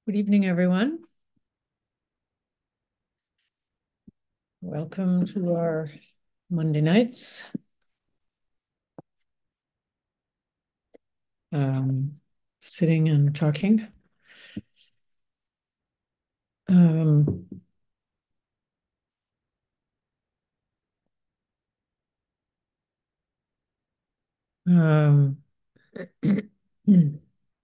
Good evening, everyone. Welcome to our Monday nights. Sitting and talking. Um, um, there's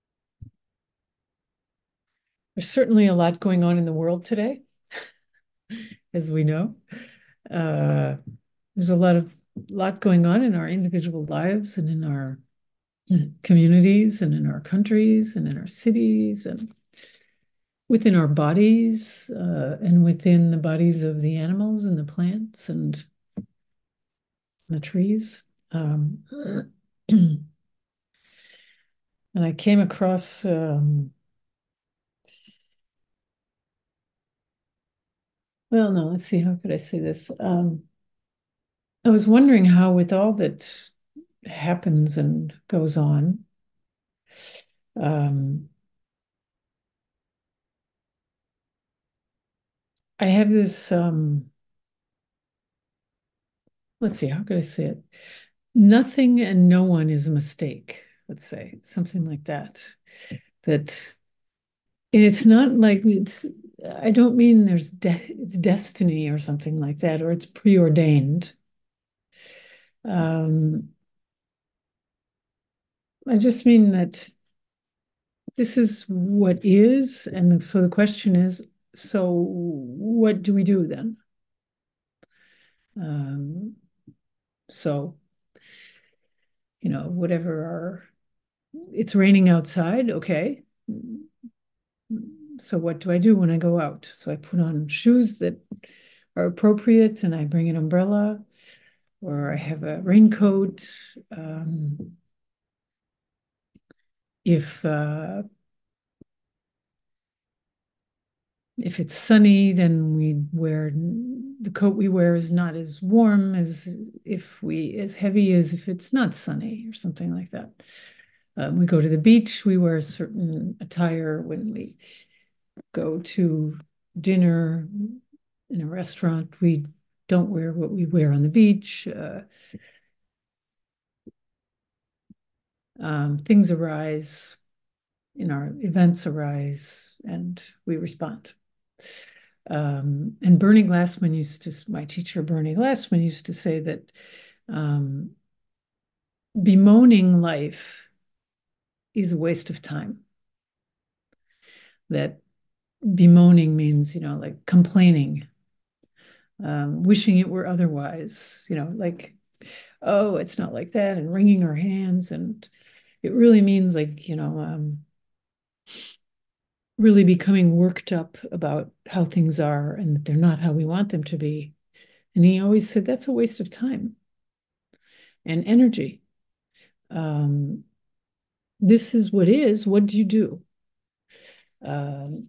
certainly a lot going on in the world today, as we know. Uh, there's a lot going on in our individual lives and in our communities and in our countries and in our cities and within our bodies and within the bodies of the animals and the plants and the trees. And I came across well, no, let's see, how could I say this? I was wondering how, with all that happens and goes on, um, I have this, let's see, how could I say it? Nothing and no one is a mistake, let's say, something like that. That, and it's not like I don't mean it's destiny or something like that, or it's preordained. Um, I just mean that this is what is, and so the question is, so what do we do then? Um, so, whatever it's raining outside, okay. So what do I do when I go out? So I put on shoes that are appropriate and I bring an umbrella or I have a raincoat. If it's sunny, then the coat we wear is not as warm as heavy as if it's not sunny or something like that. We go to the beach, we wear a certain attire. When we go to dinner in a restaurant, we don't wear what we wear on the beach. Things arise, in our events arise, and we respond. And my teacher, Bernie Glassman, used to say that um, bemoaning life is a waste of time. That bemoaning means, like complaining, wishing it were otherwise, like, oh, it's not like that, and wringing our hands. And it really means like, really becoming worked up about how things are and that they're not how we want them to be. And he always said that's a waste of time and energy. Um, this is what is. What do you do? Um,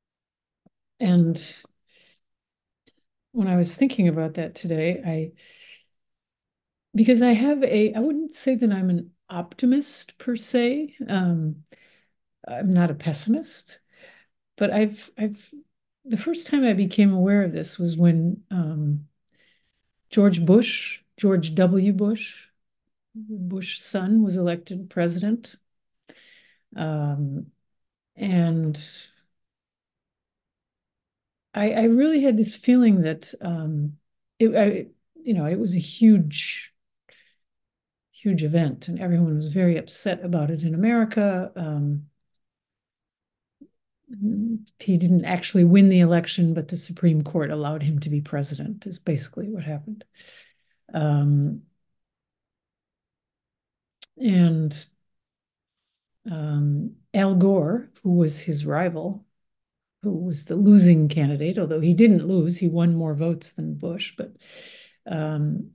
and when I was thinking about that today, because I wouldn't say that I'm an optimist per se. I'm not a pessimist, but the first time I became aware of this was when George W. Bush, Bush's son, was elected president. Um, and I really had this feeling that it was a huge event, and everyone was very upset about it in America. He didn't actually win the election, but the Supreme Court allowed him to be president, is basically what happened. Um, and Al Gore, who was his rival, who was the losing candidate, although he didn't lose, he won more votes than Bush, but um,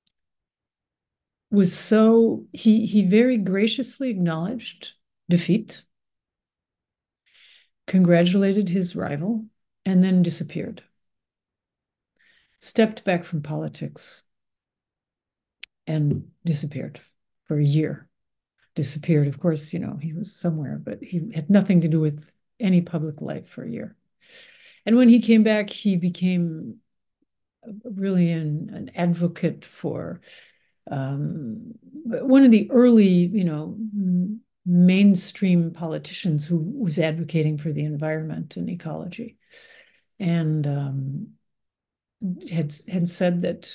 he very graciously acknowledged defeat, congratulated his rival, and then disappeared. Stepped back from politics and disappeared for a year. Disappeared, of course, he was somewhere, but he had nothing to do with any public life for a year. And when he came back, he became really an advocate for one of the early, mainstream politicians who was advocating for the environment and ecology, and had said that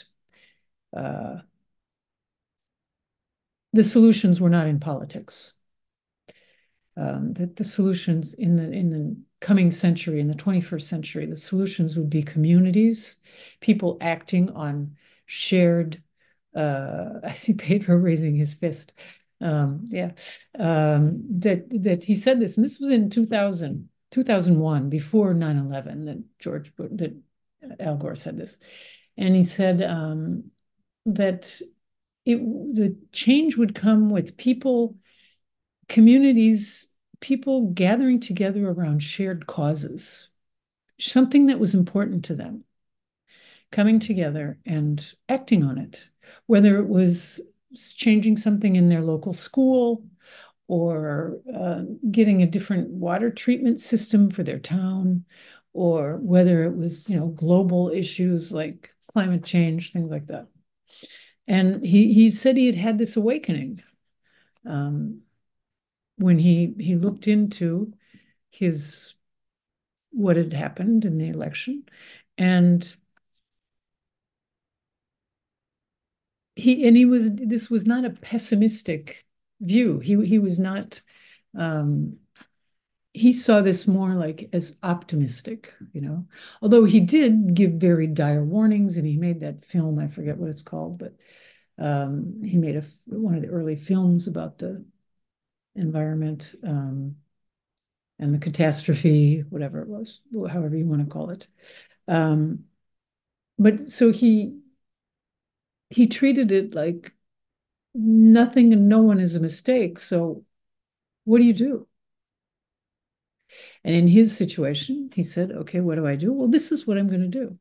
the solutions were not in politics. That the solutions in the coming century, in the 21st century, the solutions would be communities, people acting on shared. I see Pedro raising his fist. Yeah, that he said this, and this was in 2001, before 9/11, that Al Gore said this, and he said that the change would come with people, communities, people gathering together around shared causes, something that was important to them, coming together and acting on it, whether it was changing something in their local school or getting a different water treatment system for their town, or whether it was, global issues like climate change, things like that. And he said he had had this awakening when he looked into his what had happened in the election, and he was, this was not a pessimistic view. He was not, he saw this more like as optimistic, although he did give very dire warnings, and he made that film, I forget what it's called, but he made one of the early films about the environment, and the catastrophe, whatever it was, however you want to call it. But so he treated it like nothing and no one is a mistake. So what do you do? And in his situation, he said, okay, what do I do? Well, this is what I'm going to do.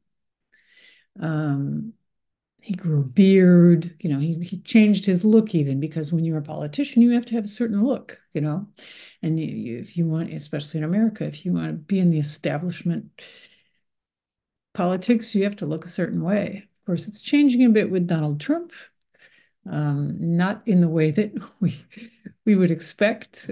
He grew a beard, he changed his look, even because when you're a politician, you have to have a certain look, and if you want, especially in America, if you want to be in the establishment politics, you have to look a certain way. Of course, it's changing a bit with Donald Trump, not in the way that we would expect.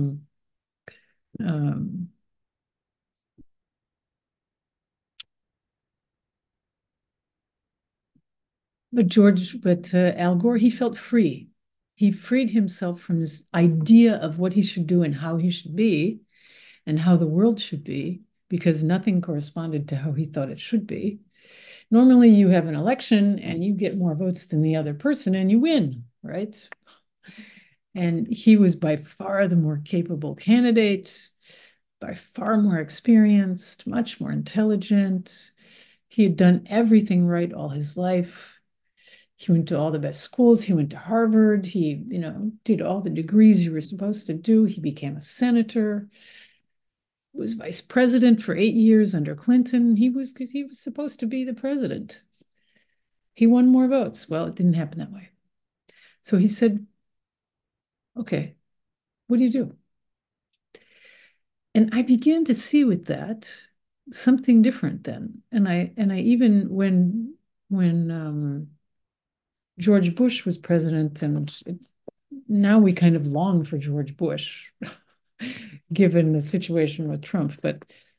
But Al Gore, he felt free. He freed himself from this idea of what he should do and how he should be and how the world should be, because nothing corresponded to how he thought it should be. Normally, you have an election and you get more votes than the other person and you win, right? And he was by far the more capable candidate, by far more experienced, much more intelligent. He had done everything right all his life. He went to all the best schools. He went to Harvard. He, did all the degrees you were supposed to do. He became a senator, was vice president for 8 years under Clinton. He was supposed to be the president. He won more votes. Well, it didn't happen that way. So he said, okay, what do you do? And I began to see with that something different then. And I even when George Bush was president, and now we kind of long for George Bush, given the situation with Trump. But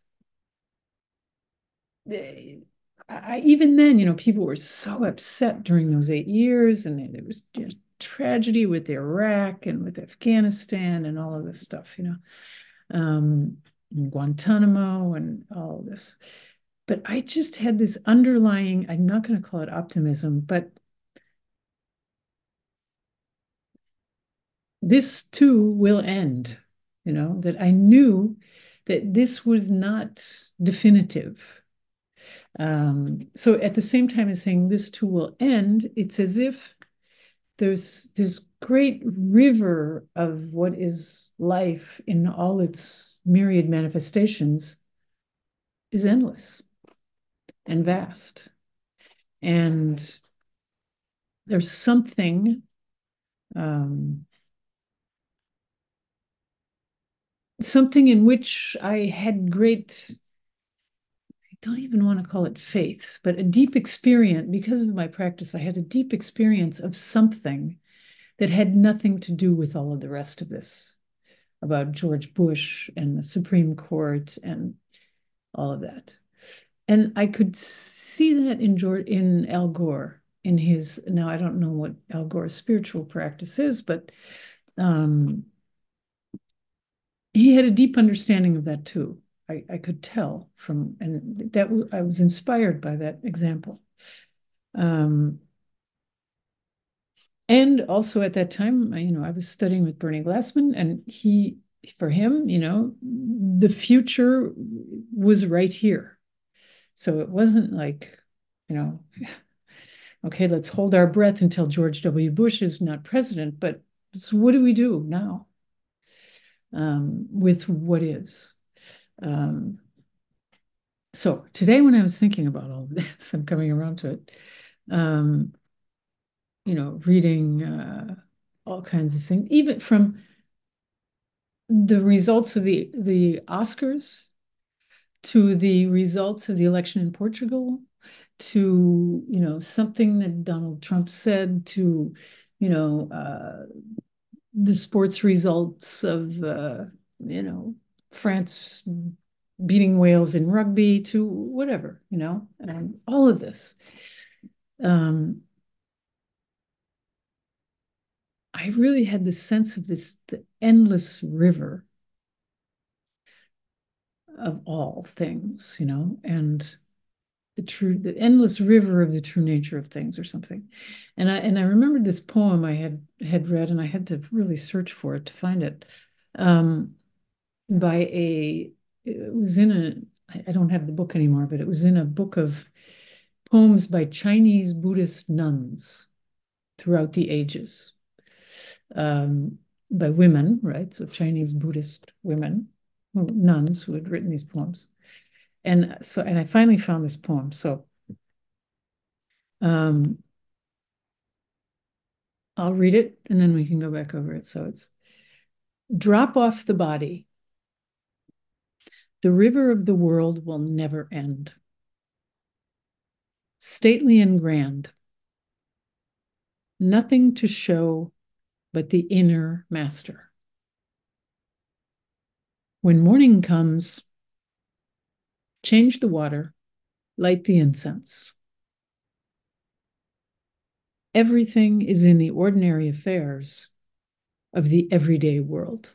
even then, people were so upset during those 8 years, and there was just tragedy with Iraq and with Afghanistan and all of this stuff, and Guantanamo and all of this. But I just had this underlying, I'm not going to call it optimism, but this too will end, that I knew that this was not definitive. So at the same time as saying this too will end, it's as if there's this great river of what is life in all its myriad manifestations is endless and vast. And there's something something in which I had great, I don't even want to call it faith, but a deep experience. Because of my practice, I had a deep experience of something that had nothing to do with all of the rest of this about George Bush and the Supreme Court and all of that. And I could see that in Al Gore in his, now I don't know what Al Gore's spiritual practice is, but um, he had a deep understanding of that too. I could tell from, and that I was inspired by that example. Um, and also at that time, I was studying with Bernie Glassman, and for him, the future was right here. So it wasn't like, you know, okay, let's hold our breath until George W. Bush is not president. But so what do we do now with what is? Um, so today, when I was thinking about all of this, I'm coming around to it, um, reading all kinds of things, even from the results of the Oscars to the results of the election in Portugal to something that Donald Trump said to the sports results of France beating Wales in rugby to whatever, all of this. Um, I really had the sense of the endless river of all things, and the endless river of the true nature of things or something. And I remembered this poem I had read, and I had to really search for it to find it. Um, by it was in I don't have the book anymore, but it was in a book of poems by Chinese Buddhist nuns throughout the ages, by women, right? So Chinese Buddhist women, nuns who had written these poems. And I finally found this poem. So um, I'll read it and then we can go back over it. So it's drop off the body. The river of the world will never end. Stately and grand. Nothing to show but the inner master. When morning comes, change the water, light the incense. Everything is in the ordinary affairs of the everyday world.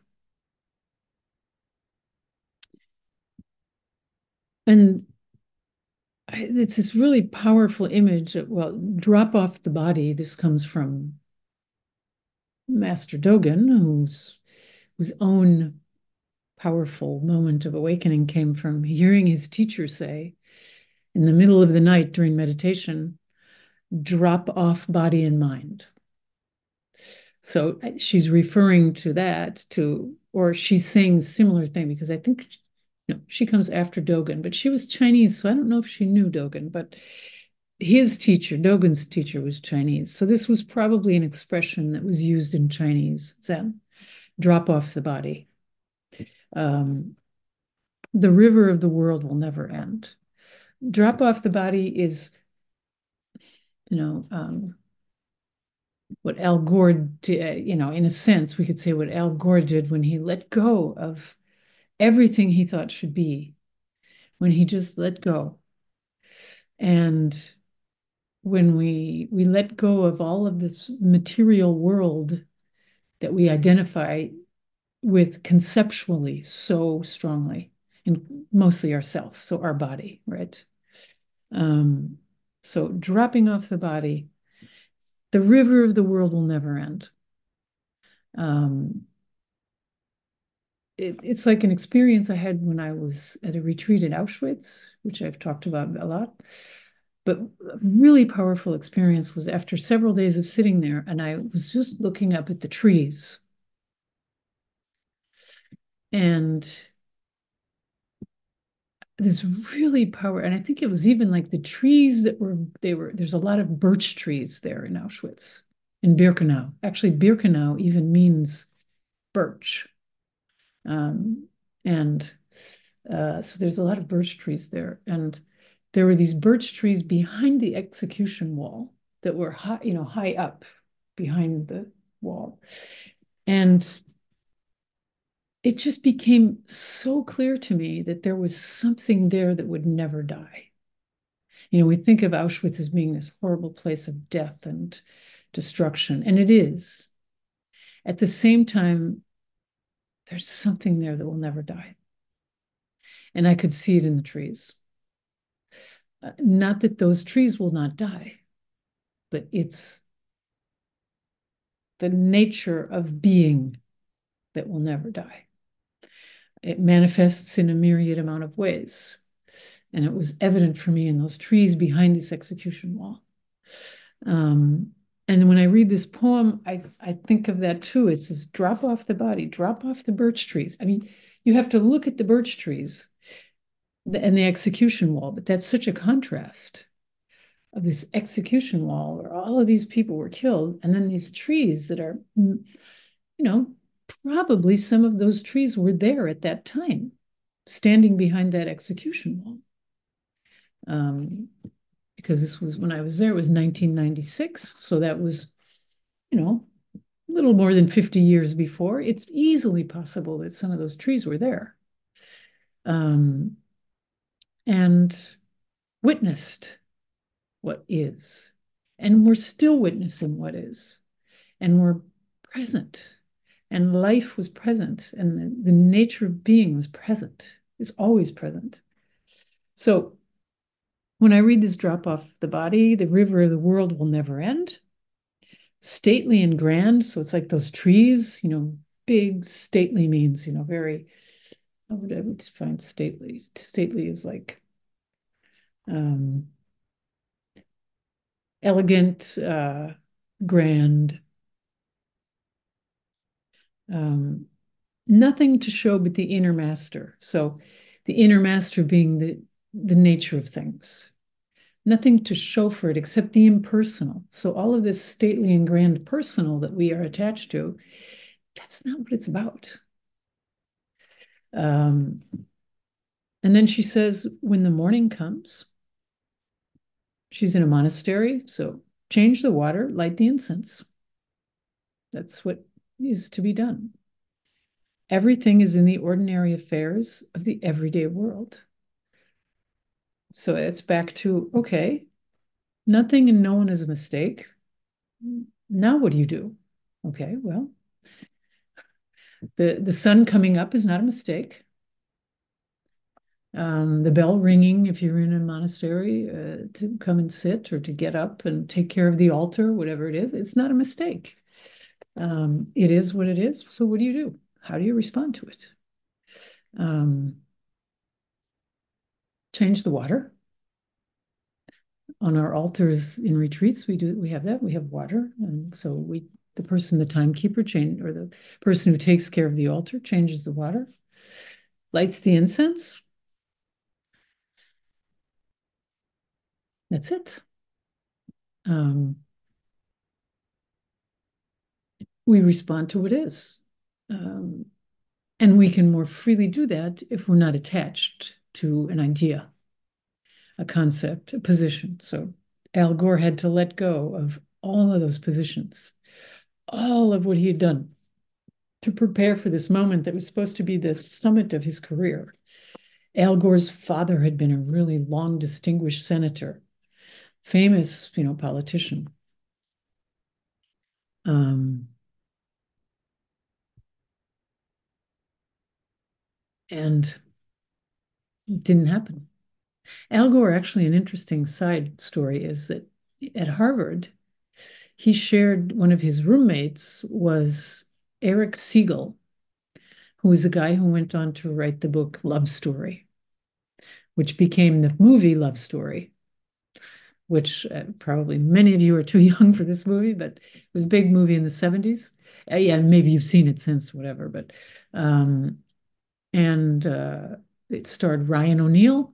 And it's this really powerful image of, well, drop off the body. This comes from Master Dogen, whose own powerful moment of awakening came from hearing his teacher say in the middle of the night during meditation, drop off body and mind. So she's referring to that or she's saying a similar thing because I think she comes after Dogen, but she was Chinese, so I don't know if she knew Dogen, but his teacher, Dogen's teacher, was Chinese. So this was probably an expression that was used in Chinese Zen, drop off the body. The river of the world will never end. Drop off the body is, what Al Gore did, in a sense, we could say what Al Gore did when he let go of everything he thought should be, when he just let go. And when we let go of all of this material world that we identify with conceptually so strongly, and mostly ourself, so our body, right? So dropping off the body, the river of the world will never end. It's like an experience I had when I was at a retreat in Auschwitz, which I've talked about a lot. But a really powerful experience was after several days of sitting there, and I was just looking up at the trees. And this really power, and I think it was even like the trees there's a lot of birch trees there in Auschwitz, in Birkenau. Actually, Birkenau even means birch. And so there's a lot of birch trees there. And there were these birch trees behind the execution wall that were high, high up behind the wall. And it just became so clear to me that there was something there that would never die. We think of Auschwitz as being this horrible place of death and destruction, and it is. At the same time, there's something there that will never die. And I could see it in the trees. Not that those trees will not die, but it's the nature of being that will never die. It manifests in a myriad amount of ways. And it was evident for me in those trees behind this execution wall. And when I read this poem, I think of that too. It says, drop off the body, drop off the birch trees. I mean, you have to look at the birch trees and the execution wall, but that's such a contrast of this execution wall where all of these people were killed, and then these trees that are, probably some of those trees were there at that time, standing behind that execution wall. Because this was when I was there, it was 1996. So that was, a little more than 50 years before. It's easily possible that some of those trees were there. And witnessed what is. And we're still witnessing what is. And we're present. And life was present. And the nature of being was present. It's always present. So when I read this, drop off the body, the river of the world will never end. Stately and grand. So it's like those trees, big. Stately means, very, how would I define stately? Stately is like elegant, grand. Nothing to show but the inner master. So the inner master being the nature of things. Nothing to show for it except the impersonal. So all of this stately and grand personal that we are attached to, that's not what it's about. And then she says, when the morning comes, she's in a monastery, so change the water, light the incense. That's what is to be done. Everything is in the ordinary affairs of the everyday world. So it's back to, okay, nothing and no one is a mistake. Now what do you do? Okay, well, the sun coming up is not a mistake. The bell ringing if you're in a monastery to come and sit or to get up and take care of the altar, whatever it is, it's not a mistake. It is what it is. So what do you do? How do you respond to it? Change the water. On our altars in retreats, we have that. We have water. And so the person, the timekeeper or the person who takes care of the altar changes the water, lights the incense. That's it. We respond to what is. And we can more freely do that if we're not attached to an idea, a concept, a position. So Al Gore had to let go of all of those positions, all of what he had done to prepare for this moment that was supposed to be the summit of his career. Al Gore's father had been a really long, distinguished senator, famous, politician. And it didn't happen. Al Gore, actually, an interesting side story is that at Harvard, he shared one of his roommates was Eric Siegel, who was a guy who went on to write the book Love Story, which became the movie Love Story, which probably many of you are too young for this movie, but it was a big movie in the 70s. Yeah, maybe you've seen it since, whatever. But it starred Ryan O'Neal.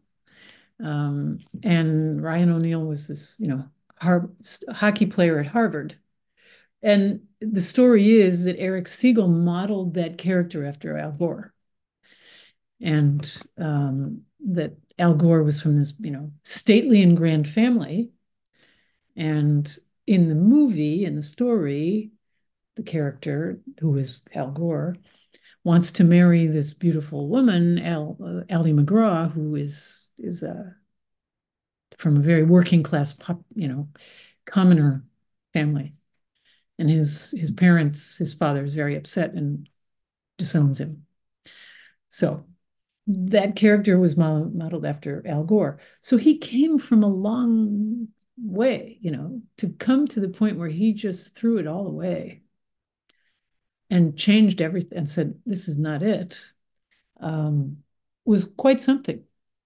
And Ryan O'Neal was this, hockey player at Harvard. And the story is that Eric Siegel modeled that character after Al Gore. and that Al Gore was from this, stately and grand family. And in the movie, in the story, the character who is Al Gore wants to marry this beautiful woman, Ally McGraw, who is from a very working class, commoner family. And his parents, his father is very upset and disowns him. So that character was modeled after Al Gore. So he came from a long way, to come to the point where he just threw it all away and changed everything and said, "This is not it," um, was quite something.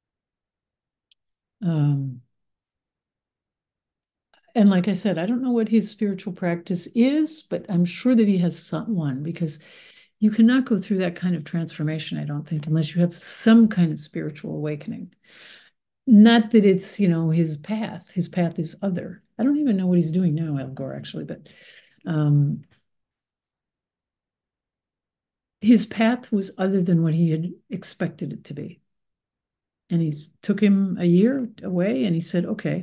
Um, and like I said, I don't know what his spiritual practice is, but I'm sure that he has one, because you cannot go through that kind of transformation, I don't think, unless you have some kind of spiritual awakening. Not that it's, his path. His path is other. I don't even know what he's doing now, Al Gore, actually, but um, his path was other than what he had expected it to be. And he took him a year away and he said, okay,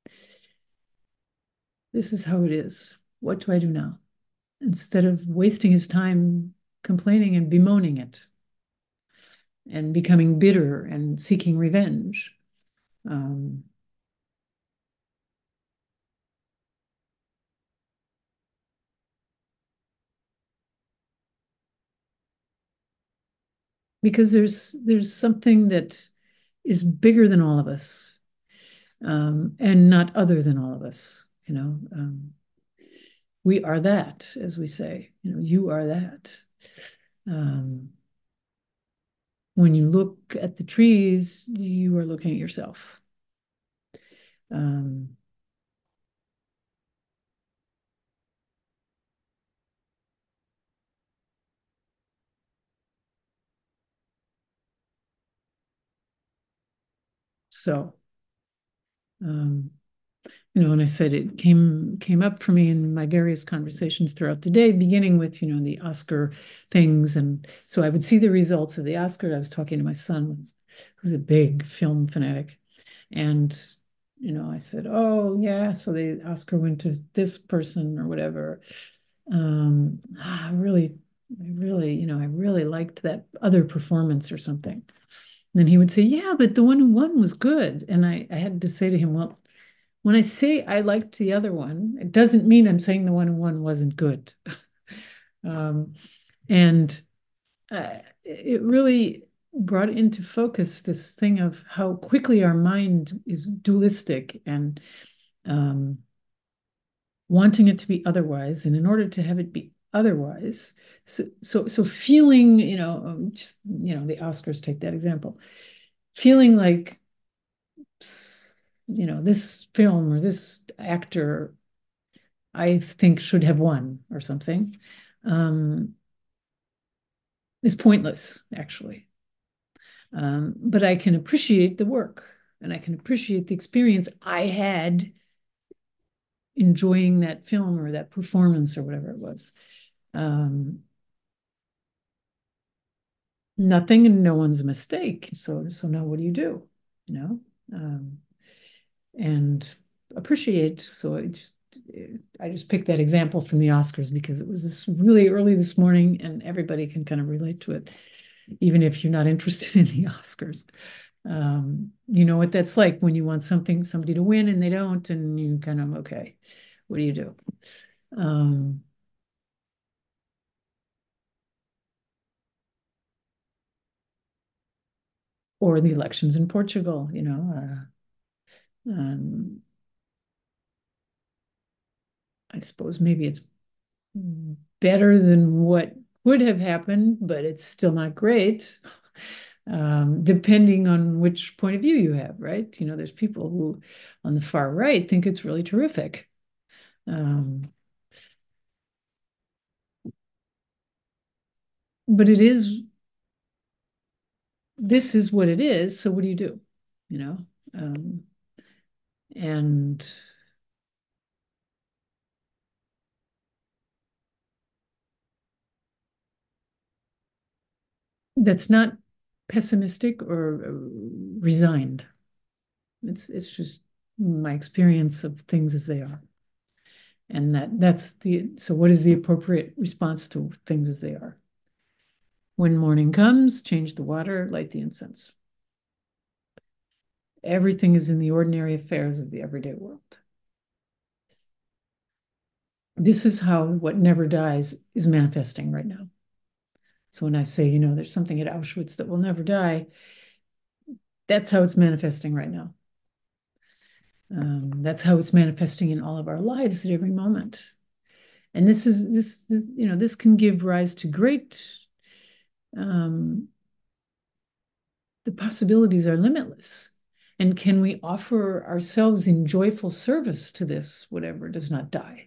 this is how it is. What do I do now? Instead of wasting his time complaining and bemoaning it and becoming bitter and seeking revenge. Um, because there's something that is bigger than all of us, and not other than all of us. We are that, as we say. You are that. Um, when you look at the trees, you are looking at yourself. Um, so, um, and I said it came up for me in my various conversations throughout the day, beginning with, the Oscar things. And so I would see the results of the Oscar. I was talking to my son, who's a big film fanatic. And, I said, oh, yeah, so the Oscar went to this person or whatever. I really liked that other performance or something. And then he would say, yeah, but the one who won was good. And I had to say to him, well, when I say I liked the other one, it doesn't mean I'm saying the one who won wasn't good. Um, and it really brought into focus this thing of how quickly our mind is dualistic and um, wanting it to be otherwise. And in order to have it be otherwise, so feeling, just, the Oscars take that example, feeling like, this film or this actor, I think should have won or something, um, is pointless, actually. But I can appreciate the work and I can appreciate the experience I had enjoying that film or that performance or whatever it was. Um, Nothing and no one's a mistake. So now what do you do? You know, um, and appreciate. So I just picked that example from the Oscars because it was this really early this morning, and everybody can kind of relate to it, even if you're not interested in the Oscars. You know what that's like when you want somebody to win and they don't, and you kind of, okay, what do you do? Um, or the elections in Portugal, I suppose maybe it's better than what would have happened, but it's still not great, depending on which point of view you have, right? There's people who on the far right think it's really terrific. Um, but this is what it is. So what do you do? You know, um, and that's not pessimistic or resigned. It's just my experience of things as they are. And so what is the appropriate response to things as they are? When morning comes, change the water, light the incense. Everything is in the ordinary affairs of the everyday world. This is how what never dies is manifesting right now. So when I say, there's something at Auschwitz that will never die, that's how it's manifesting right now. That's how it's manifesting in all of our lives at every moment. And this can give rise to great, the possibilities are limitless. And can we offer ourselves in joyful service to this, whatever does not die?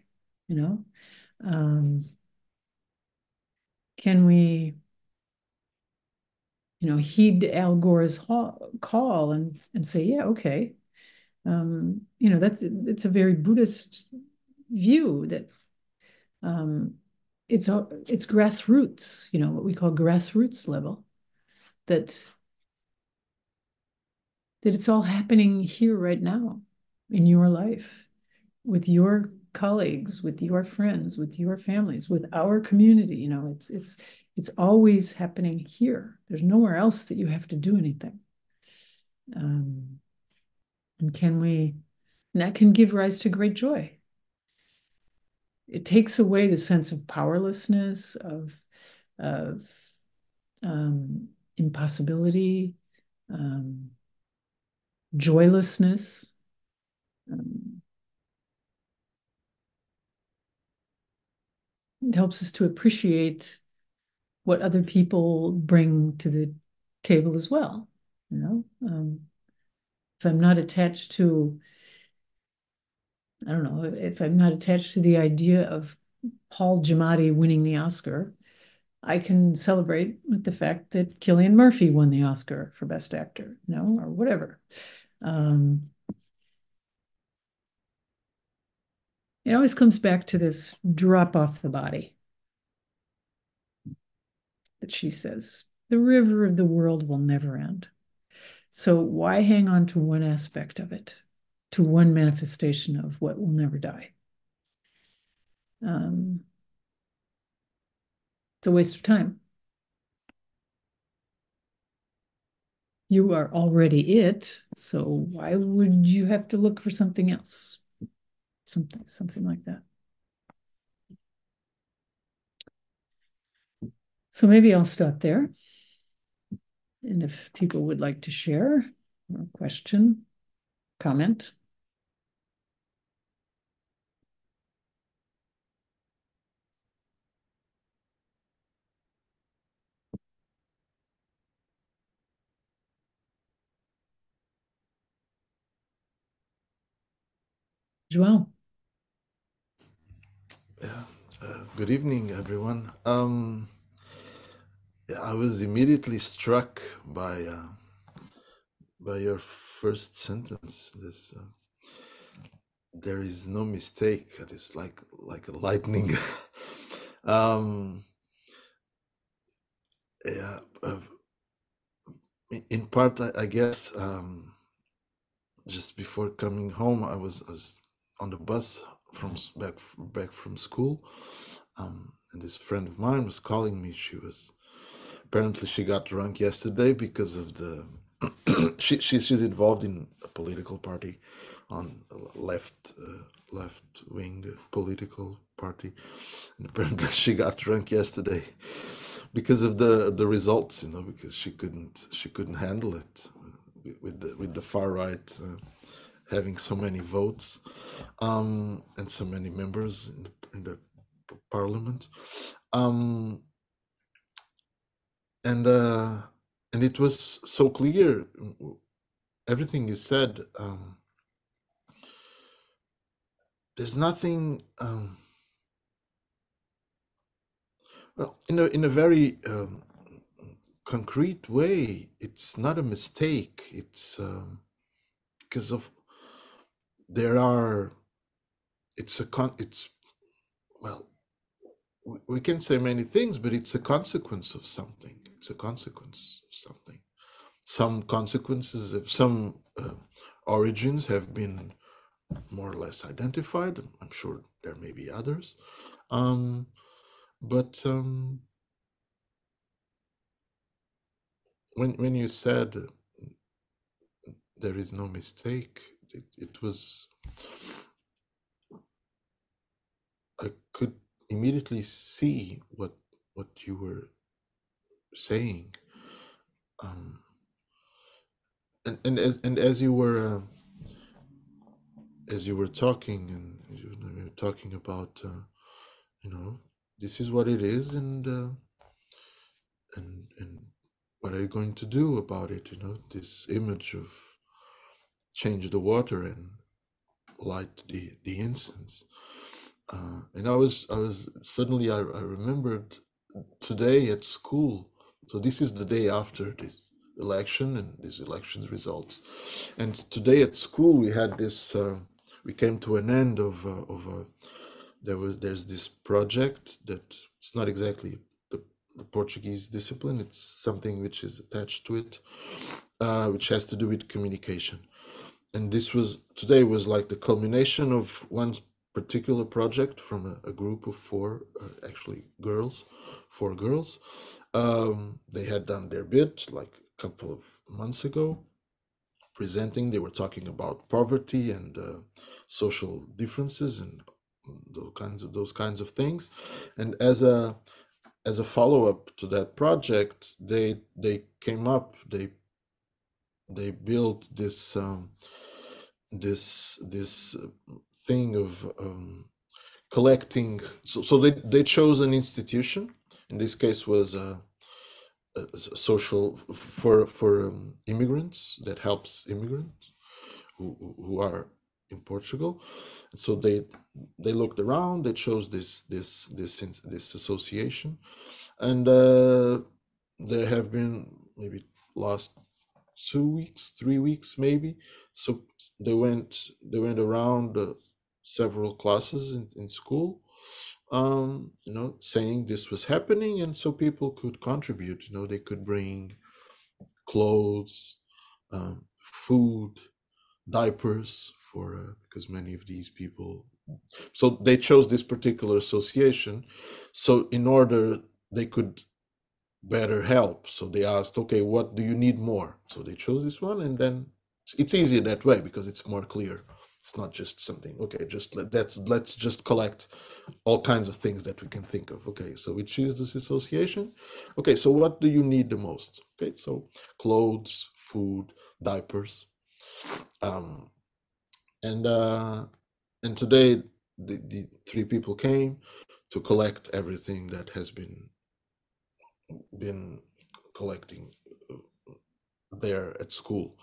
Can we, heed Al Gore's call and say, yeah, okay. It's a very Buddhist view that it's grassroots, what we call grassroots level, that it's all happening here right now in your life, with your colleagues, with your friends, with your families, with our community. It's always happening here. There's nowhere else that you have to do anything. And that can give rise to great joy. It takes away the sense of powerlessness, of impossibility, joylessness. It helps us to appreciate what other people bring to the table as well. If I'm not attached to, I don't know, if I'm not attached to the idea of Paul Giamatti winning the Oscar, I can celebrate with the fact that Cillian Murphy won the Oscar for Best Actor, or whatever. It always comes back to this drop off the body that she says. The river of the world will never end. So why hang on to one aspect of it, to one manifestation of what will never die? It's a waste of time. You are already it, so why would you have to look for something else? Something like that. So maybe I'll stop there. And if people would like to share or question, comment. Joel. Yeah. Good evening, everyone. I was immediately struck by your first sentence. This there is no mistake. It is like a lightning. um, yeah. In part, I guess. Just before coming home, I was on the bus from back from school, and this friend of mine was calling me. Apparently she got drunk yesterday because of the she's involved in a political party, on a left wing political party, and apparently she got drunk yesterday because of the results, because she couldn't handle it, with the far right having so many votes, and so many members in the parliament, and it was so clear, everything you said. There's nothing, well, in a very concrete way. It's not a mistake. It's because of there are. It's well, we can say many things, but it's a consequence of something. It's a consequence of something. some consequences of some origins have been more or less identified. I'm sure there may be others. But when you said there is no mistake, it was, I could immediately see what you were saying, and as you were talking, and you were talking about this is what it is, and what are you going to do about it? This image of change the water and light the incense. And I was suddenly I remembered today at school. So this is the day after this election and this election's results. And today at school we had this. We came to an end of there's this project that it's not exactly the Portuguese discipline. It's something which is attached to it, which has to do with communication. And today was like the culmination of one particular project from a group of four, actually four girls. They had done their bit like a couple of months ago, presenting. They were talking about poverty and social differences and those kinds of things. And as a follow up to that project, they came up. They built this thing of collecting. So they chose an institution. In this case, was a social for immigrants, that helps immigrants who are in Portugal. And so they looked around. They chose this association, and there have been maybe last 2 weeks, 3 weeks, maybe. So they went around several classes in school, saying this was happening, and so people could contribute. They could bring clothes, food, diapers for because many of these people. So they chose this particular association, so in order they could better help. So they asked, okay, what do you need more? So they chose this one, and then it's easier that way because it's more clear. It's not just something, okay, just let's just collect all kinds of things that we can think of. Okay, so we choose this association. Okay, so what do you need the most? Okay, so clothes, food, diapers. And today the three people came to collect everything that has been collecting there at school.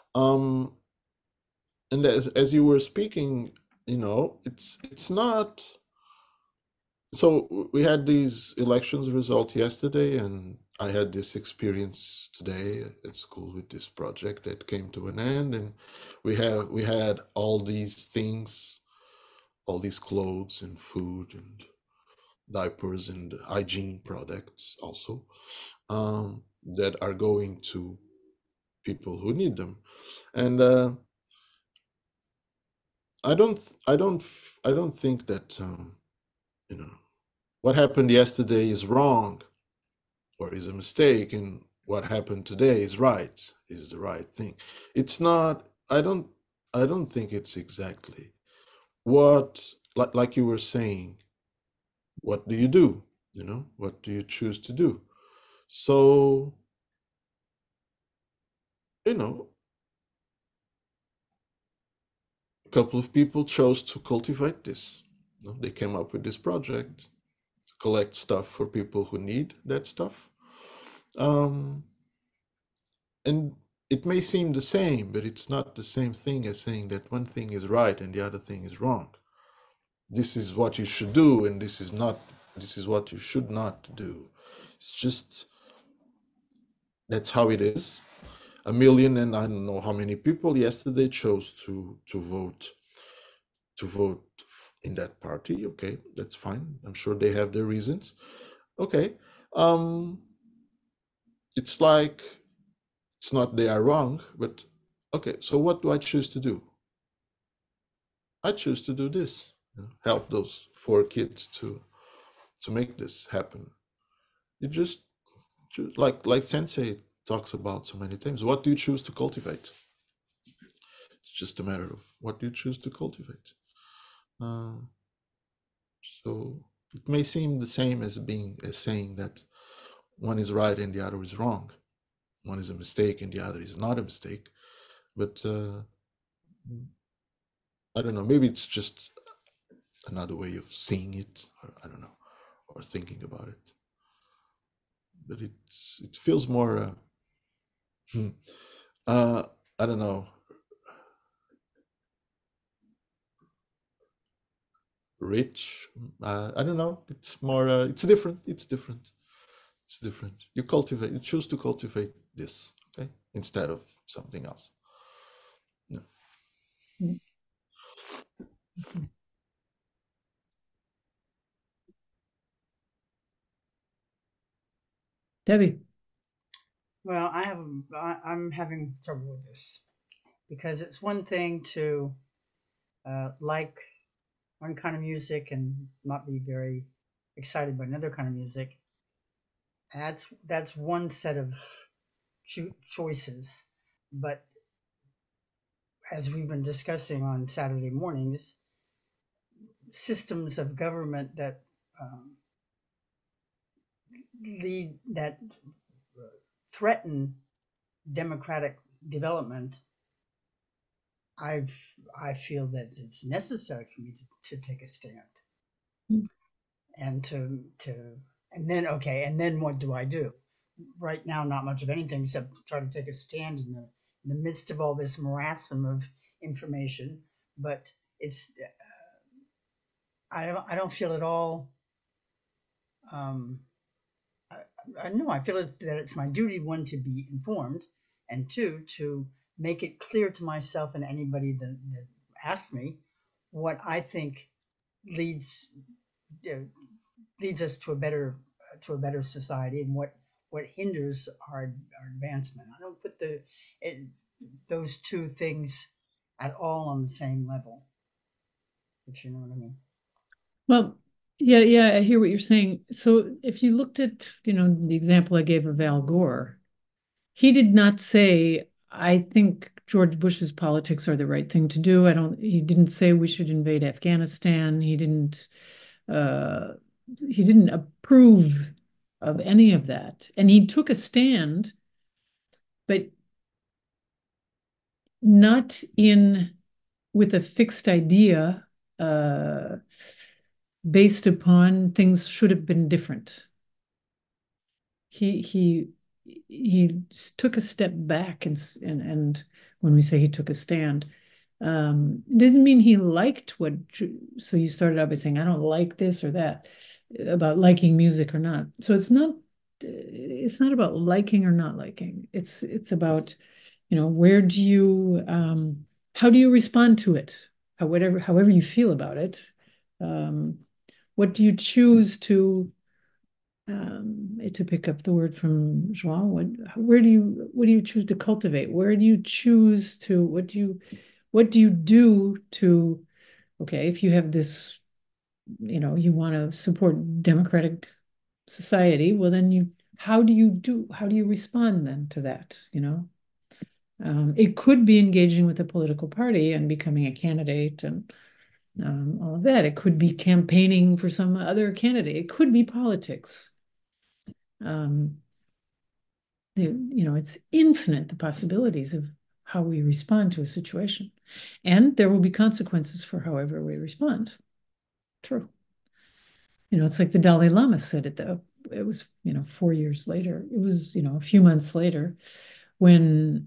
And as you were speaking, it's not. So we had these elections result yesterday, and I had this experience today at school with this project that came to an end, and we had all these things, all these clothes and food and diapers and hygiene products also, that are going to people who need them. And I don't think that what happened yesterday is wrong or is a mistake, and what happened today is right, is the right thing. It's not. I don't think it's exactly what, like you were saying. What do you do? What do you choose to do? So a couple of people chose to cultivate this. They came up with this project to collect stuff for people who need that stuff. And it may seem the same, but it's not the same thing as saying that one thing is right and the other thing is wrong. This is what you should do, and this is what you should not do. It's just, that's how it is. 1 million and I don't know how many people yesterday chose to vote in that party. Okay, that's fine. I'm sure they have their reasons. Okay. It's like It's not they are wrong, but okay, so what do I choose to do? I choose to do this. Help those 4 kids to make this happen. You just like Sensei talks about so many times. What do you choose to cultivate? It's just a matter of what do you choose to cultivate. Uh, so it may seem the same as saying that one is right and the other is wrong. One is a mistake and the other is not a mistake. But I don't know. Maybe it's just another way of seeing it, or I don't know, or thinking about it. But it feels more. Uh, I don't know. Rich. I don't know. It's more. It's different. It's different. It's different. You cultivate. You choose to cultivate this, okay, instead of something else. Yeah. Debbie. Well, I'm having trouble with this because it's one thing to like one kind of music and not be very excited by another kind of music. That's one set of choices. But as we've been discussing on Saturday mornings, systems of government that um, lead that threaten democratic development, I've I feel that it's necessary for me to take a stand and to and then okay, and then what do I do? Right now, not much of anything except try to take a stand in the midst of all this marasm of information. But it's I don't feel at all. Um, I know I feel that it's my duty, one, to be informed, and two, to make it clear to myself and anybody that asks me what I think leads uh, leads us to a better society, and what hinders our advancement. I don't put it, those two things at all on the same level, if you know what I mean. Well, yeah, I hear what you're saying. So if you looked at, the example I gave of Al Gore, he did not say, I think George Bush's politics are the right thing to do. He didn't say we should invade Afghanistan. Uh, he didn't approve of any of that. And he took a stand, but not in with a fixed idea based upon things should have been different. He took a step back and when we say he took a stand, it doesn't mean he liked what. So you started out by saying I don't like this or that about liking music or not. So it's not about liking or not liking. It's about where do you how do you respond to it, however you feel about it. Um, what do you choose to pick up the word from João? What do you choose to cultivate? Where do you choose to what do you do to okay, if you have this, you want to support democratic society, well then how do you respond then to that, it could be engaging with a political party and becoming a candidate and all of that. It could be campaigning for some other candidate. It could be politics. Um, it's infinite, the possibilities of how we respond to a situation. And there will be consequences for however we respond. True. It's like the Dalai Lama said it, though. It was, 4 years later. It was, a few months later when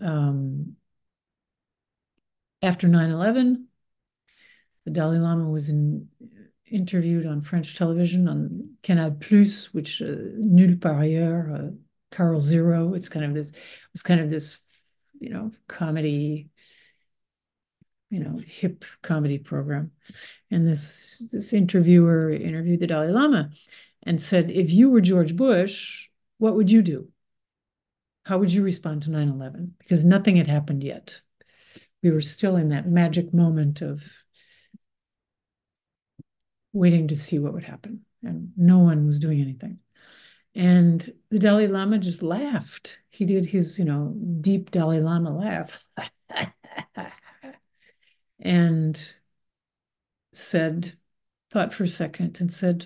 after 9/11, the Dalai Lama was interviewed on French television on Canal Plus, which nulle part ailleurs, Carl Zero. It was kind of this, comedy, hip comedy program. And this interviewer interviewed the Dalai Lama and said, if you were George Bush, what would you do? How would you respond to 9/11? Because nothing had happened yet. We were still in that magic moment of waiting to see what would happen, and no one was doing anything. And the Dalai Lama just laughed. He did his, deep Dalai Lama laugh and said, thought for a second and said,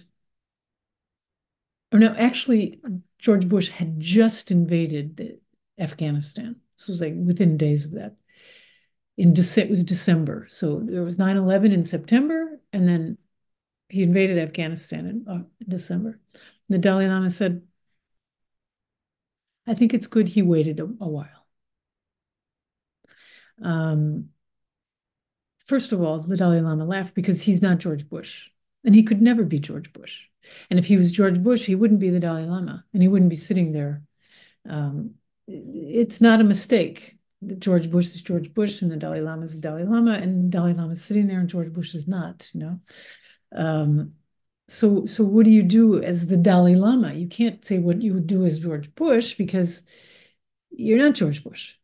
or no, actually, George Bush had just invaded Afghanistan. This was like within days of that. It was December. So there was 9/11 in September, and then he invaded Afghanistan in December. And the Dalai Lama said, I think it's good he waited a while. First of all, the Dalai Lama laughed because he's not George Bush, and he could never be George Bush. And if he was George Bush, he wouldn't be the Dalai Lama, and he wouldn't be sitting there. It's not a mistake. George Bush is George Bush, and the Dalai Lama is the Dalai Lama, and the Dalai Lama is sitting there, and George Bush is not. So what do you do as the Dalai Lama? You can't say what you would do as George Bush because you're not George Bush.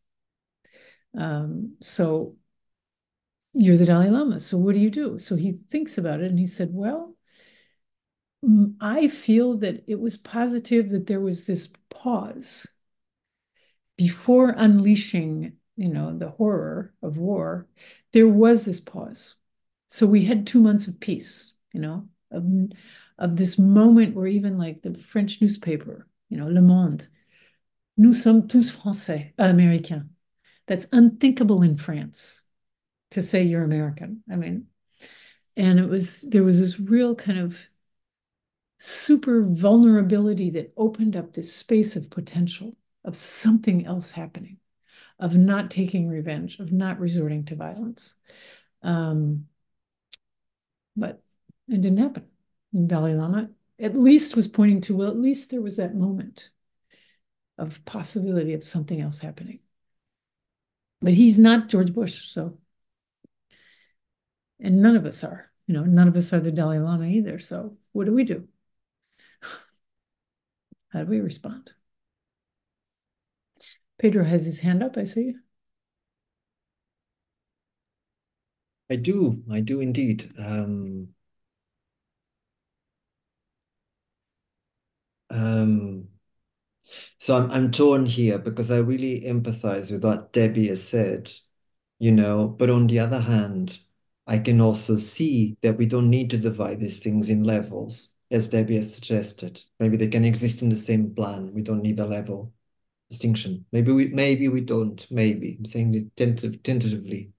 So you're the Dalai Lama. So what do you do? So he thinks about it and he said, well, I feel that it was positive that there was this pause before unleashing, the horror of war. There was this pause. So we had 2 months of peace, of this moment where even like the French newspaper, Le Monde, nous sommes tous Français, Américains. That's unthinkable in France to say you're American. I mean, and there was this real kind of super vulnerability that opened up this space of potential of something else happening, of not taking revenge, of not resorting to violence. But it didn't happen. And Dalai Lama at least was pointing to, well, at least there was that moment of possibility of something else happening. But he's not George Bush, so. And none of us are, none of us are the Dalai Lama either. So what do we do? How do we respond? Pedro has his hand up, I see. I do indeed. So I'm torn here because I really empathize with what Debbie has said, but on the other hand, I can also see that we don't need to divide these things in levels, as Debbie has suggested. Maybe they can exist in the same plan. We don't need a level distinction. Maybe we don't. Maybe I'm saying it tentatively.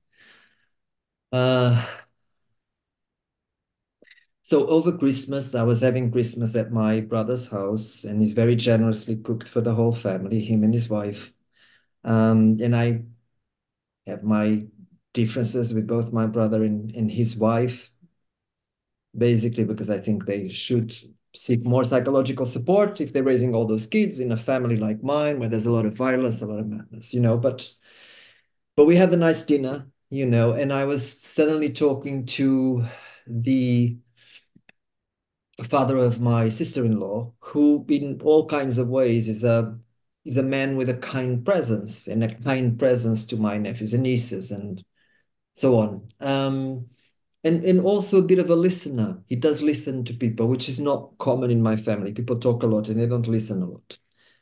So over Christmas, I was having Christmas at my brother's house, and he's very generously cooked for the whole family, him and his wife. And I have my differences with both my brother and his wife, basically because I think they should seek more psychological support if they're raising all those kids in a family like mine, where there's a lot of violence, a lot of madness, But we had a nice dinner, and I was suddenly talking to the father of my sister-in-law, who in all kinds of ways is a man with a kind presence, and a kind presence to my nephews and nieces and so on. And also a bit of a listener. He does listen to people, which is not common in my family. People talk a lot and they don't listen a lot.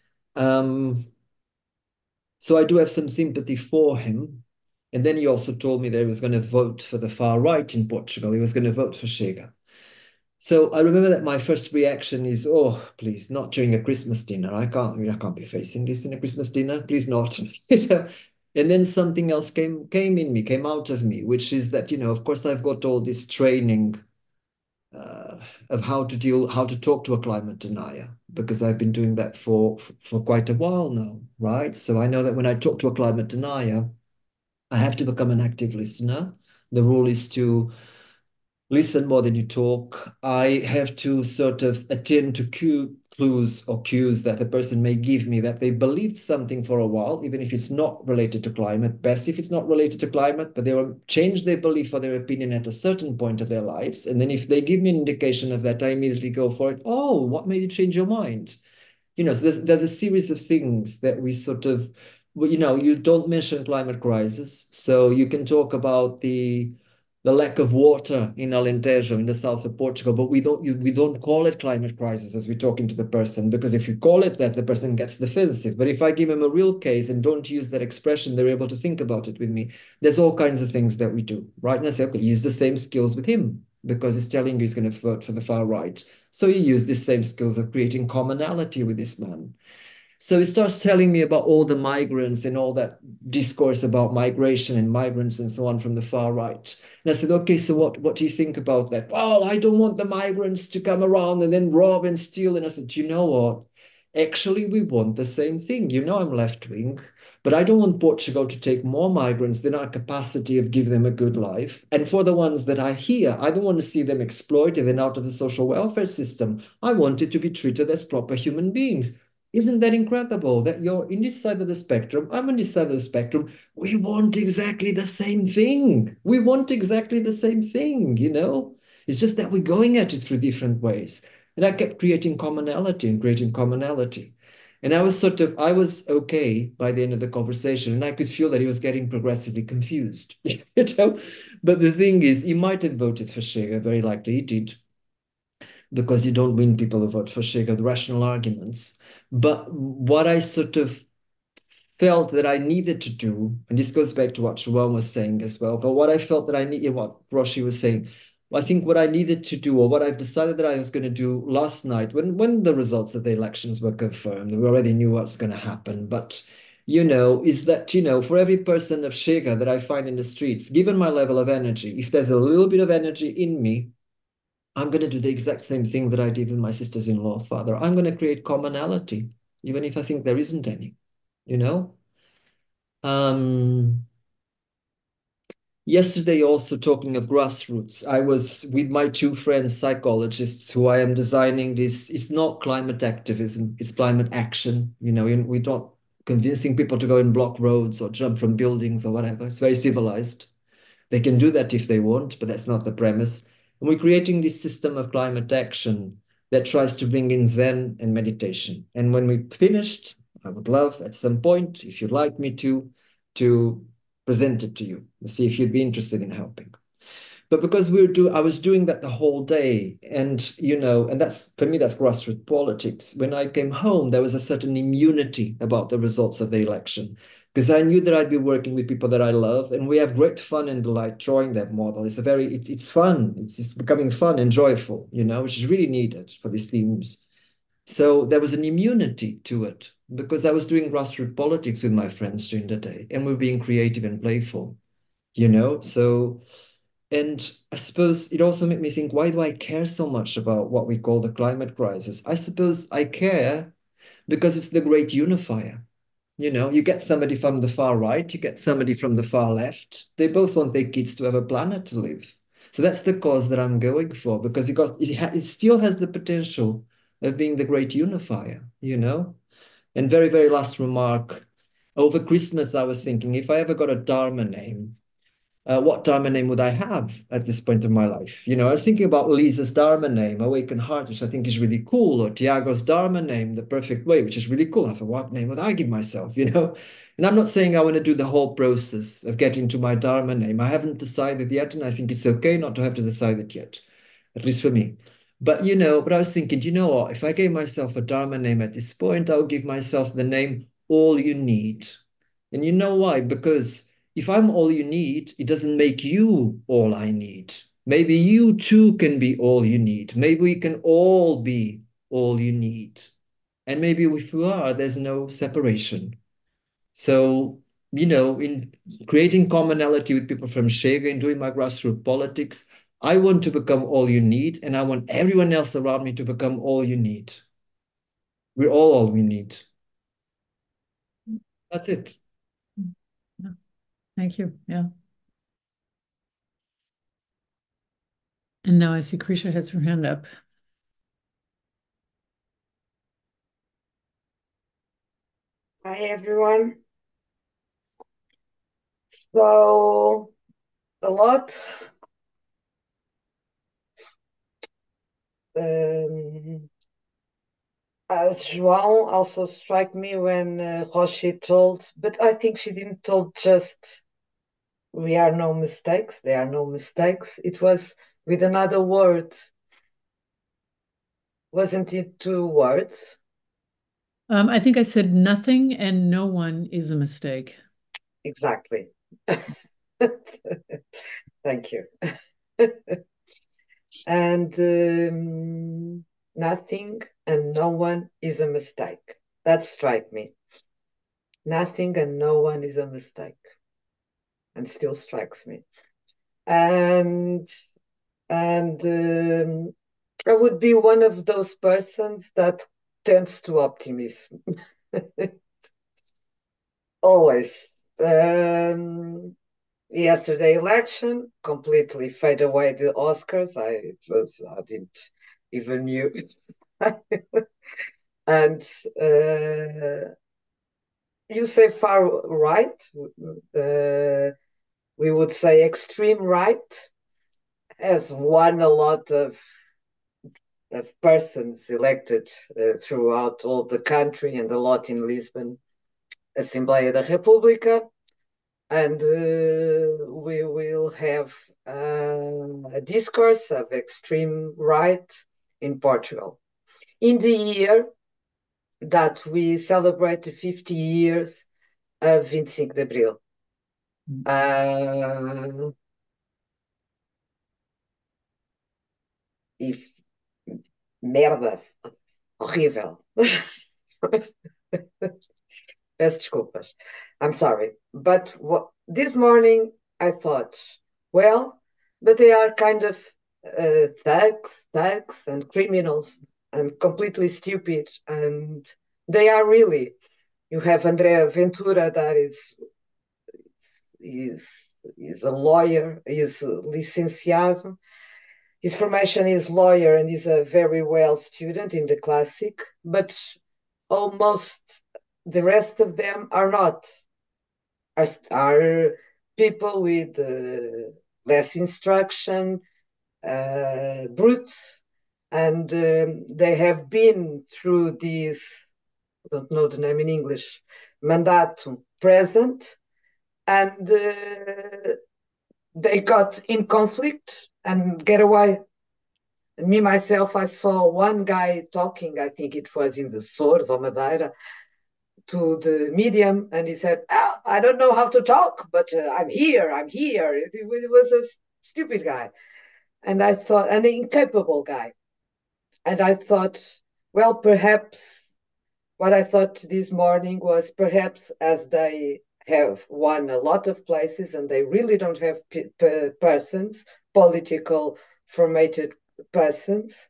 So I do have some sympathy for him. And then he also told me that he was going to vote for the far right in Portugal. He was going to vote for Chega. So I remember that my first reaction is, oh, please, not during a Christmas dinner. I can't be facing this in a Christmas dinner. Please not. And then something else came out of me, which is that, of course, I've got all this training of how to talk to a climate denier, because I've been doing that for quite a while now, right? So I know that when I talk to a climate denier, I have to become an active listener. The rule is to listen more than you talk. I have to sort of attend to clues or cues that the person may give me that they believed something for a while, even if it's not related to climate. Best if it's not related to climate, but they will change their belief or their opinion at a certain point of their lives. And then if they give me an indication of that, I immediately go for it. Oh, what made you change your mind? So there's a series of things that we sort of, well, you don't mention climate crisis, so you can talk about the lack of water in Alentejo in the south of Portugal, but we don't call it climate crisis as we're talking to the person, because if you call it that, the person gets defensive. But if I give them a real case and don't use that expression, they're able to think about it with me. There's all kinds of things that we do, right? And I say, okay, use the same skills with him because he's telling you he's going to vote for the far right. So you use the same skills of creating commonality with this man. So he starts telling me about all the migrants and all that discourse about migration and migrants and so on from the far right. And I said, okay, so what do you think about that? Well, I don't want the migrants to come around and then rob and steal. And I said, you know what? Actually, we want the same thing. I'm left wing, but I don't want Portugal to take more migrants than our capacity of give them a good life. And for the ones that are here, I don't want to see them exploited and out of the social welfare system. I want it to be treated as proper human beings. Isn't that incredible that you're in this side of the spectrum? I'm on this side of the spectrum. We want exactly the same thing. We want exactly the same thing. It's just that we're going at it through different ways. And I kept creating commonality and creating commonality. And I was okay by the end of the conversation, and I could feel that he was getting progressively confused, you know. But the thing is, he might have voted for Chega, very likely he did, because you don't win people who vote for Chega with rational arguments. But what I sort of felt that I needed to do, and this goes back to what João was saying as well, but what I felt that I needed, what Roshi was saying, I think what I needed to do, or what I've decided that I was going to do last night, when the results of the elections were confirmed, we already knew what's going to happen, but is that, for every person of Chega that I find in the streets, given my level of energy, if there's a little bit of energy in me, I'm going to do the exact same thing that I did with my sisters-in-law, father. I'm going to create commonality, even if I think there isn't any, you know? Um, Yesterday, also talking of grassroots, I was with my two friends, psychologists, who I am designing this. It's not climate activism, it's climate action. We're not convincing people to go and block roads or jump from buildings or whatever. It's very civilized. They can do that if they want, but that's not the premise. And we're creating this system of climate action that tries to bring in Zen and meditation. And when we finished, I would love at some point, if you'd like me to present it to you and see if you'd be interested in helping. But because I was doing that the whole day, and that's for me, that's grassroots politics. When I came home, there was a certain immunity about the results of the election because I knew that I'd be working with people that I love, and we have great fun and delight drawing that model. It's fun. It's becoming fun and joyful, which is really needed for these themes. So there was an immunity to it because I was doing grassroots politics with my friends during the day, and we're being creative and playful. So. And I suppose it also made me think, why do I care so much about what we call the climate crisis? I suppose I care because it's the great unifier. You get somebody from the far right, you get somebody from the far left. They both want their kids to have a planet to live. So that's the cause that I'm going for because it still has the potential of being the great unifier. And very, very last remark. Over Christmas, I was thinking if I ever got a Dharma name, what Dharma name would I have at this point of my life? I was thinking about Lisa's Dharma name, Awakened Heart, which I think is really cool, or Tiago's Dharma name, The Perfect Way, which is really cool. I thought, what name would I give myself? And I'm not saying I want to do the whole process of getting to my Dharma name. I haven't decided yet, and I think it's okay not to have to decide it yet, at least for me. But I was thinking, you know what? If I gave myself a Dharma name at this point, I would give myself the name All You Need. And you know why? Because if I'm all you need, it doesn't make you all I need. Maybe you too can be all you need. Maybe we can all be all you need. And maybe if we are, there's no separation. So, in creating commonality with people from Chega and doing my grassroots politics, I want to become all you need, and I want everyone else around me to become all you need. We're all we need. That's it. Yeah. Thank you. Yeah. And now I see Krisha has her hand up. Hi, everyone. So, a lot. Um, João also struck me when Roshi told, but I think she didn't told just we are no mistakes, there are no mistakes. It was with another word. Wasn't it two words? I think I said nothing and no one is a mistake. Exactly. Thank you. And nothing and no one is a mistake. That strike me. Nothing and no one is a mistake, and still strikes me. And I would be one of those persons that tends to optimism. Always. Yesterday election completely fade away the Oscars. I didn't even knew. And you say far right. We would say extreme right has won a lot of persons elected throughout all the country and a lot in Lisbon, Assembleia da República. And we will have a discourse of extreme right in Portugal. In the year that we celebrate the 50 years of 25 de Abril. If merda, horrível. Peço desculpas. I'm sorry. But this morning I thought, well, but they are kind of thugs and criminals and completely stupid. And they are really. You have Andrea Ventura that is a lawyer, is licenciado. His formation is lawyer and is a very well student in the classic, but almost the rest of them are not. Are people with less instruction, brutes, and they have been through this, I don't know the name in English, mandato present, and they got in conflict and get away. And me, myself, I saw one guy talking, I think it was in the Açores or Madeira, to the medium, and he said, oh, I don't know how to talk, but I'm here, I'm here. It was a stupid guy. And I thought, an incapable guy. And I thought, well, perhaps what I thought this morning was perhaps as they have won a lot of places and they really don't have persons, political formated persons,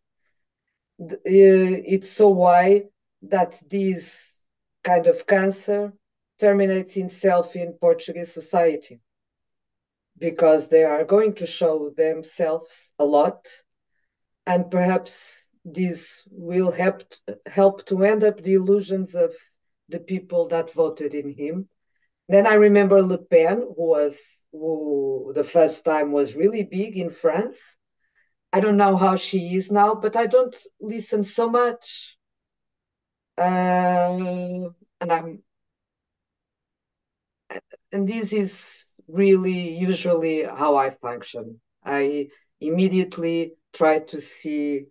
it's so why that this kind of cancer terminates itself in Portuguese society because they are going to show themselves a lot, and perhaps this will help to end up the illusions of the people that voted in him. Then I remember Le Pen, who the first time was really big in France. I don't know how she is now, but I don't listen so much. And I'm and this is really usually how I function. I immediately try to see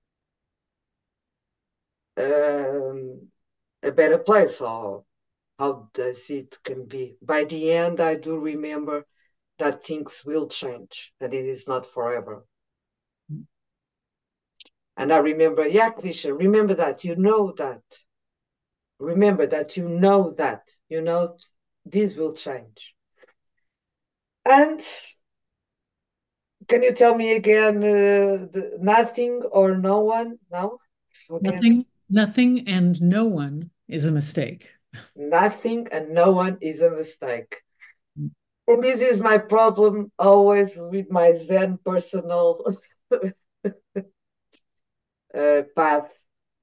a better place or how does it can be. By the end, I do remember that things will change, that it is not forever. And I remember, yeah, Krisha, remember that, you know that. Remember that you know this will change. And can you tell me again nothing or no one? No? Forget. Nothing and no one is a mistake. Nothing and no one is a mistake. And this is my problem always with my Zen personal path.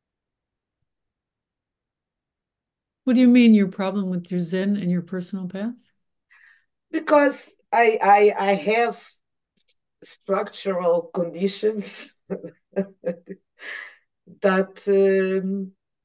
What do you mean your problem with your Zen and your personal path? Because I have structural conditions that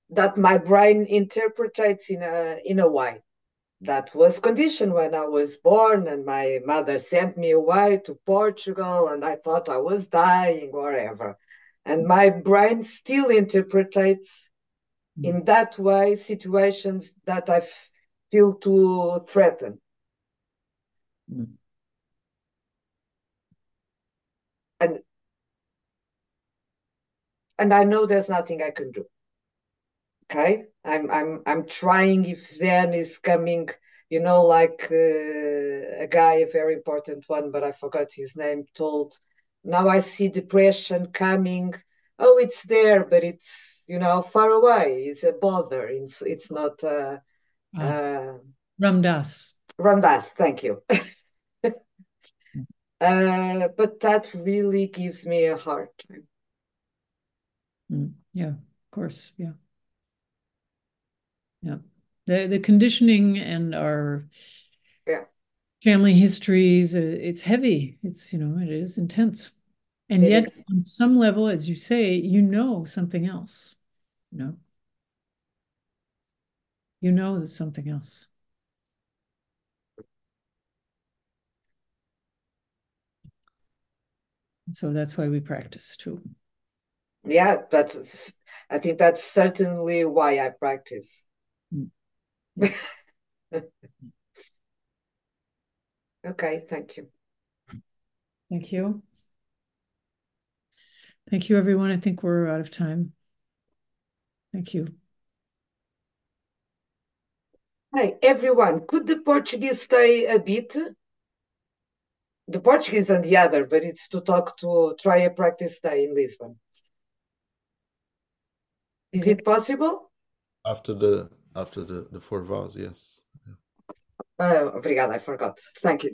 that my brain interprets in a way that was conditioned when I was born, and my mother sent me away to Portugal, and I thought I was dying, whatever. And my brain still interprets in that way situations that I feel to threaten. And I know there's nothing I can do. Okay, I'm trying. If Zen is coming, like a guy, a very important one, but I forgot his name, told, now I see depression coming. Oh, it's there, but it's, far away. It's a bother. It's not Ram Dass. Ram Dass, thank you. But that really gives me a hard time. Yeah, of course. Yeah. Yeah. The conditioning and our family histories, it's heavy. It's, it is intense. And It yet, is. on some level, as you say, something else. There's something else. So that's why we practice too. Yeah, but I think that's certainly why I practice. Okay, thank you. Thank you. Thank you, everyone. I think we're out of time. Thank you. Hey, everyone, could the Portuguese stay a bit? The Portuguese and the other, but it's to try a practice day in Lisbon. Is it possible? After the four vows, yes. Obrigada, I forgot. Thank you.